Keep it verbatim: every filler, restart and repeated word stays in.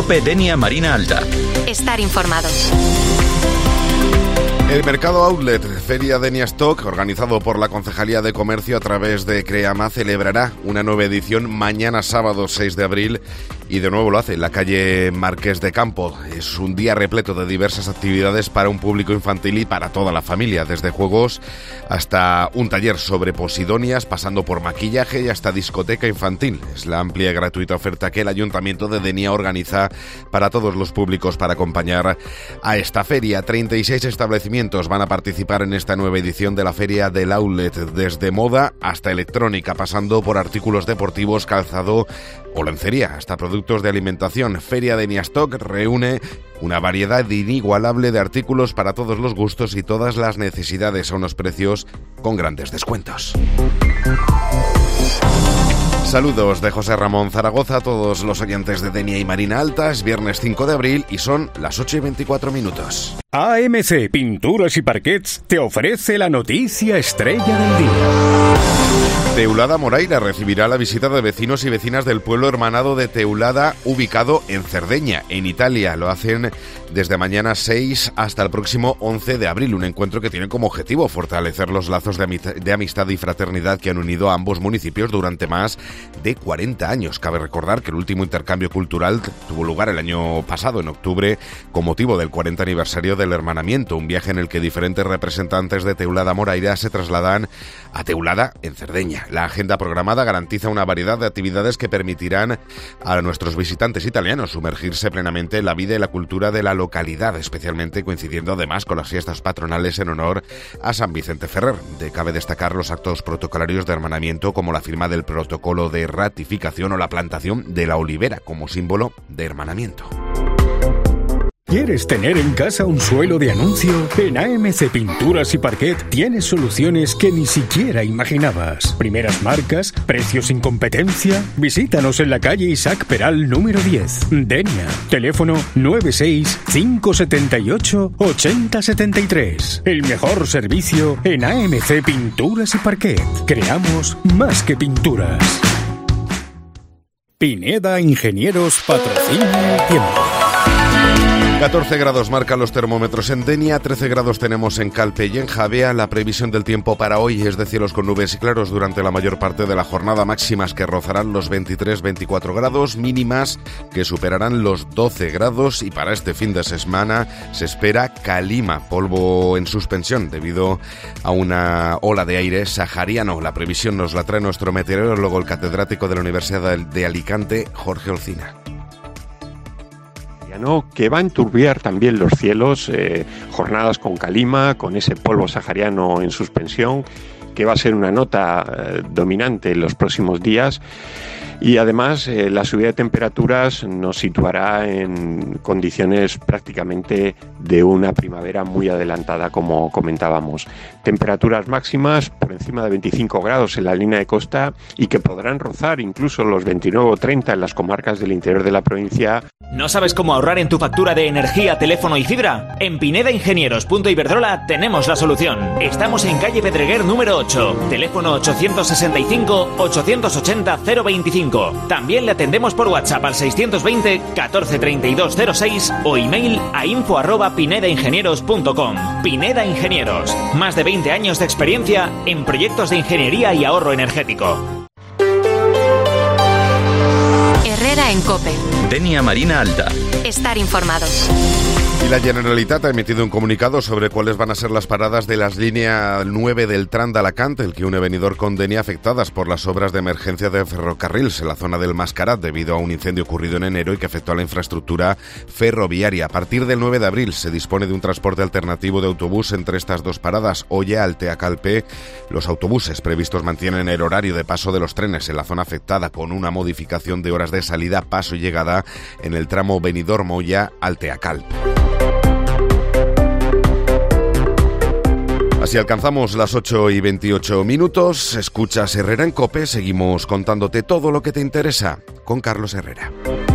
COPE Denia Marina Alta. Estar informados. El mercado outlet Feria Denia Stock, organizado por la Concejalía de Comercio a través de CREAMA, celebrará una nueva edición mañana sábado seis de abril y de nuevo lo hace en la calle Marqués de Campo. Es un día repleto de diversas actividades para un público infantil y para toda la familia, desde juegos hasta un taller sobre posidonias, pasando por maquillaje y hasta discoteca infantil. Es la amplia y gratuita oferta que el Ayuntamiento de Denia organiza para todos los públicos para acompañar a esta feria. treinta y seis establecimientos van a participar en esta nueva edición de la Feria del Outlet, desde moda hasta electrónica, pasando por artículos deportivos, calzado o lencería, hasta productos de alimentación. Feria Denia Stock reúne una variedad inigualable de artículos para todos los gustos y todas las necesidades a unos precios con grandes descuentos. Saludos de José Ramón Zaragoza a todos los oyentes de Denia y Marina Alta. Es viernes cinco de abril y son las ocho y veinticuatro minutos. A M C Pinturas y Parquets te ofrece la noticia estrella del día. Teulada Moraira recibirá la visita de vecinos y vecinas del pueblo hermanado de Teulada, ubicado en Cerdeña, en Italia. Lo hacen desde mañana seis hasta el próximo once de abril, un encuentro que tiene como objetivo fortalecer los lazos de, amist- de amistad y fraternidad que han unido a ambos municipios durante más de cuarenta años. Cabe recordar que el último intercambio cultural tuvo lugar el año pasado, en octubre, con motivo del cuarenta aniversario del hermanamiento, un viaje en el que diferentes representantes de Teulada Moraira se trasladan a Teulada, en Cerdeña. La agenda programada garantiza una variedad de actividades que permitirán a nuestros visitantes italianos sumergirse plenamente en la vida y la cultura de la localidad, especialmente coincidiendo además con las fiestas patronales en honor a San Vicente Ferrer. De, cabe destacar los actos protocolarios de hermanamiento, como la firma del protocolo de ratificación o la plantación de la olivera como símbolo de hermanamiento. ¿Quieres tener en casa un suelo de anuncio? En A M C Pinturas y Parquet tienes soluciones que ni siquiera imaginabas. Primeras marcas, precios sin competencia. Visítanos en la calle Isaac Peral número diez. Denia. Teléfono nueve seis cinco siete ocho ocho cero siete tres. El mejor servicio en A M C Pinturas y Parquet. Creamos más que pinturas. Pineda Ingenieros patrocina el tiempo. catorce grados marcan los termómetros en Denia, trece grados tenemos en Calpe y en Javea. La previsión del tiempo para hoy es de cielos con nubes y claros durante la mayor parte de la jornada, máximas que rozarán los veintitrés veinticuatro grados, mínimas que superarán los doce grados, y para este fin de semana se espera calima, polvo en suspensión debido a una ola de aire sahariano. La previsión nos la trae nuestro meteorólogo, el catedrático de la Universidad de Alicante, Jorge Olcina. Que va a enturbiar también los cielos, eh, jornadas con calima, con ese polvo sahariano en suspensión, que va a ser una nota eh, dominante en los próximos días. Y además eh, la subida de temperaturas nos situará en condiciones prácticamente de una primavera muy adelantada, como comentábamos. Temperaturas máximas por encima de veinticinco grados en la línea de costa y que podrán rozar incluso los veintinueve o treinta en las comarcas del interior de la provincia. ¿No sabes cómo ahorrar en tu factura de energía, teléfono y fibra? En Pineda Ingenieros punto Iberdrola tenemos la solución. Estamos en calle Pedreguer número ocho, teléfono ochocientos sesenta y cinco ochocientos ochenta cero veinticinco. También le atendemos por WhatsApp al seiscientos veinte catorce treinta y dos cero seis o email a info arroba pineda ingenieros punto com. Pineda Ingenieros, más de veinte años de experiencia en proyectos de ingeniería y ahorro energético. Herrera en COPE. Denia Marina Alta. Estar informados. Y la Generalitat ha emitido un comunicado sobre cuáles van a ser las paradas de las líneas nueve del tram de Alacant, el que une Benidorm con Denia, afectadas por las obras de emergencia de ferrocarriles en la zona del Mascarat debido a un incendio ocurrido en enero y que afectó a la infraestructura ferroviaria. A partir del nueve de abril se dispone de un transporte alternativo de autobús entre estas dos paradas, Oya, Altea, Calpe. Los autobuses previstos mantienen el horario de paso de los trenes en la zona afectada, con una modificación de horas de salida, paso y llegada en el tramo Benidorm-Oya, Altea, Calpe. Así alcanzamos las ocho y veintiocho minutos. Escuchas Herrera en COPE. Seguimos contándote todo lo que te interesa con Carlos Herrera.